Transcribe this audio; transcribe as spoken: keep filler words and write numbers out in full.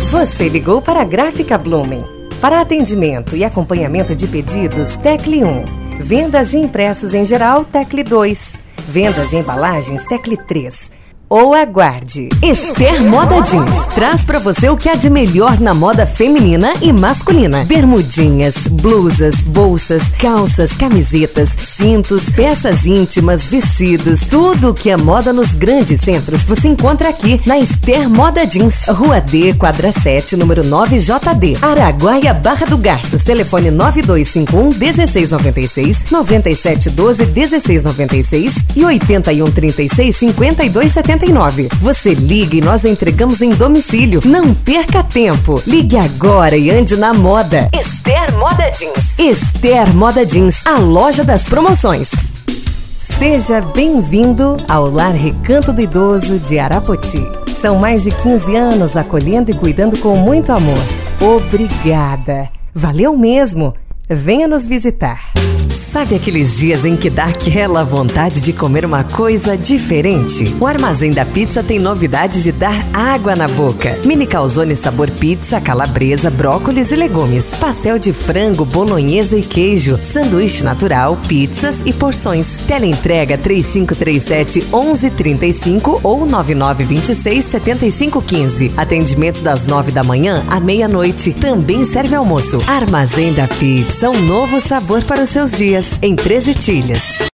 Você ligou para a Gráfica Blumen. Para atendimento e acompanhamento de pedidos, tecle um. Vendas de impressos em geral, tecle dois. Vendas de embalagens, tecle três. Ou aguarde. Esther Moda Jeans traz pra você o que há de melhor na moda feminina e masculina. Bermudinhas, blusas, bolsas, calças, camisetas, cintos, peças íntimas, vestidos, tudo o que é moda nos grandes centros você encontra aqui na Esther Moda Jeans. Rua D, quadra sete, número nove J D, Araguaia, Barra do Garças. Telefone nove dois cinco um, um seis nove seis, nove sete um dois, um seis nove seis e oito um três seis, cinco dois sete nove. Você liga e nós entregamos em domicílio. Não perca tempo. Ligue agora e ande na moda. Esther Moda Jeans. Esther Moda Jeans, a loja das promoções. Seja bem-vindo ao Lar Recanto do Idoso de Arapoti. São mais de quinze anos acolhendo e cuidando com muito amor. Obrigada. Valeu mesmo. Venha nos visitar. Sabe aqueles dias em que dá aquela vontade de comer uma coisa diferente? O Armazém da Pizza tem novidades de dar água na boca. Mini calzone sabor pizza, calabresa, brócolis e legumes. Pastel de frango, bolonhesa e queijo. Sanduíche natural, pizzas e porções. Teleentrega três cinco três sete, onze trinta e cinco ou nove nove dois seis, sete cinco um cinco. Atendimento das nove da manhã à meia-noite. Também serve almoço. Armazém da Pizza, um novo sabor para os seus dias. Em Três Itilhas.